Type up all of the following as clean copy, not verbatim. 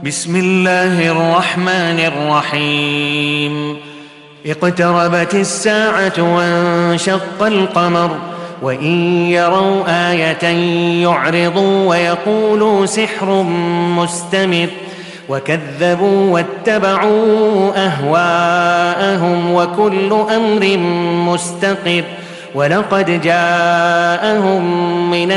بسم الله الرحمن الرحيم. اقتربت الساعة وانشق القمر وإن يروا آية يعرضوا ويقولوا سحر مستمر وكذبوا واتبعوا أهواءهم وكل أمر مستقر ولقد جاءهم من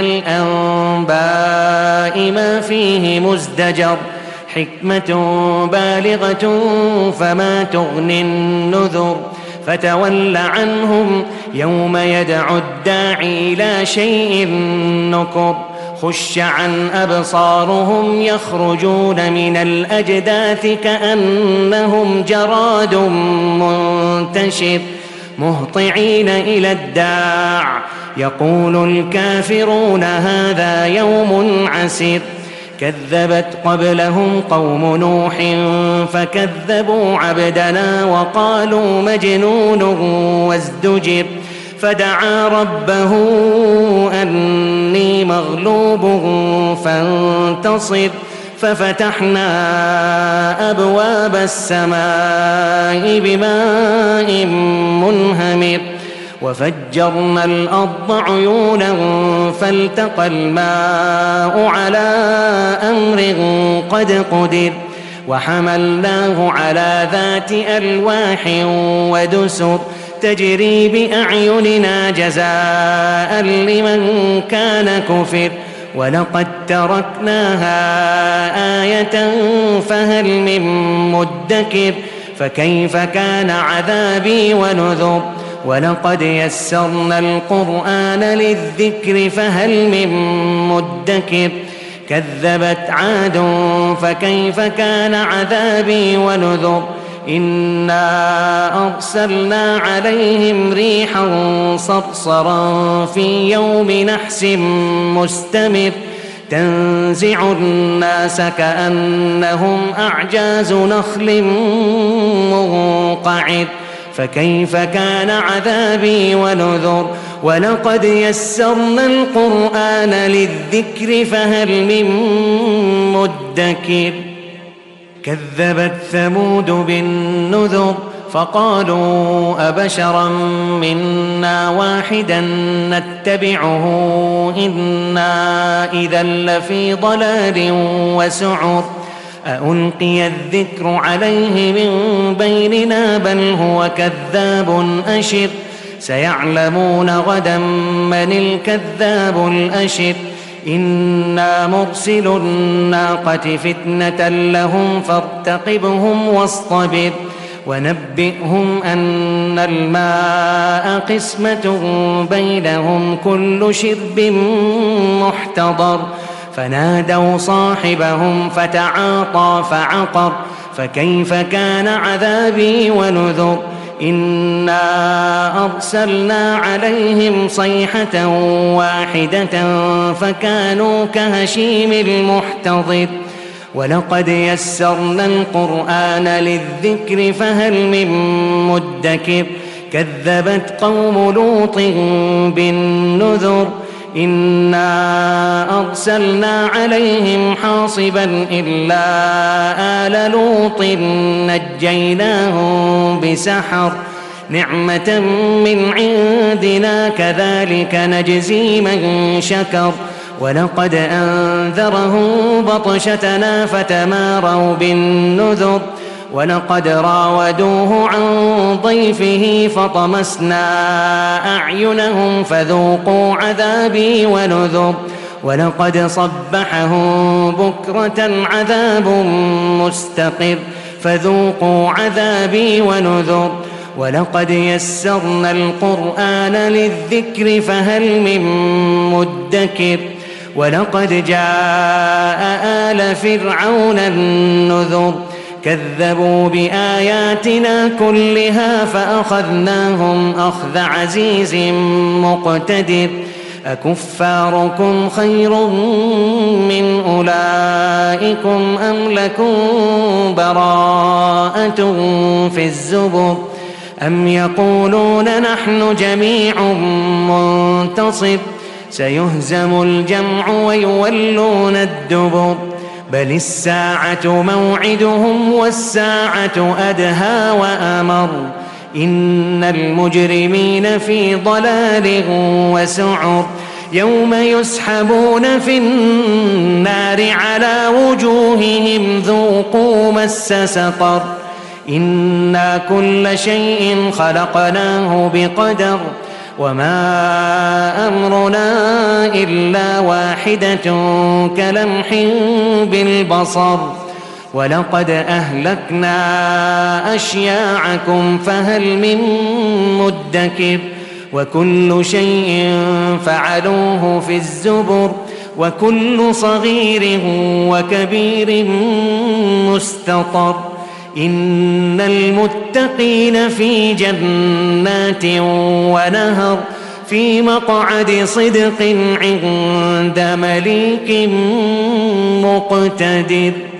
الأنباء ما فيه مزدجر حكمة بالغة فما تغني النذر فتول عنهم يوم يدعو الداعي إلى شيء نكر خش عن أبصارهم يخرجون من الأجداث كأنهم جراد منتشر مهطعين إلى الداع يقول الكافرون هذا يوم عسير كذبت قبلهم قوم نوح فكذبوا عبدنا وقالوا مجنون وازدجر فدعا ربه أني مغلوب فانتصر ففتحنا أبواب السماء بماء منهمر وفجرنا الأرض عيونا فالتقى الماء على أمر قد قدر وحملناه على ذات ألواح ودسر تجري بأعيننا جزاء لمن كان كفر ولقد تركناها آية فهل من مدكر فكيف كان عذابي ونذر ولقد يسرنا القرآن للذكر فهل من مدكر كذبت عاد فكيف كان عذابي ونذر إنا أرسلنا عليهم ريحا صرصرا في يوم نحس مستمر تنزع الناس كأنهم أعجاز نخل منقعر فكيف كان عذابي ونذر ولقد يسرنا القرآن للذكر فهل من مدكر كذبت ثمود بالنذر فقالوا أبشرا منا واحدا نتبعه إنا إذا لفي ضلال وسعر أألقي الذكر عليه من بيننا بل هو كذاب أشر سيعلمون غدا من الكذاب الأشر إنا مرسل الناقة فتنة لهم فارتقبهم واصطبر ونبئهم أن الماء قسمة بينهم كل شرب محتضر فنادوا صاحبهم فتعاطى فعقر فكيف كان عذابي ونذر إنا أرسلنا عليهم صيحة واحدة فكانوا كهشيم المحتضر ولقد يسرنا القرآن للذكر فهل من مدكر كذبت قوم لوط بالنذر إنا أرسلنا عليهم حاصبا إلا آل لوط نجيناهم بسحر نعمة من عندنا كذلك نجزي من شكر ولقد أنذرهم بطشتنا فتماروا بالنذر ولقد راودوه عن ضيفه فطمسنا أعينهم فذوقوا عذابي ونذر ولقد صبحهم بكرة عذاب مستقر فذوقوا عذابي ونذر ولقد يسرنا القرآن للذكر فهل من مدكر ولقد جاء آل فرعون النذر كذبوا بآياتنا كلها فأخذناهم أخذ عزيز مقتدر أكفاركم خير من أولئكم أم لكم براءة في الزبر أم يقولون نحن جميع منتصر سيهزم الجمع ويولون الدبر بل الساعة موعدهم والساعة أدهى وأمر إن المجرمين في ضلال وسعر يوم يسحبون في النار على وجوههم ذوقوا مس سقر إنا كل شيء خلقناه بقدر وما أمرنا إلا واحدة كلمح بالبصر ولقد أهلكنا أشياعكم فهل من مدكر وكل شيء فعلوه في الزبر وكل صغير وكبير مستطر إن المتقين في جنات ونهر في مقعد صدق عند مليك مقتدر.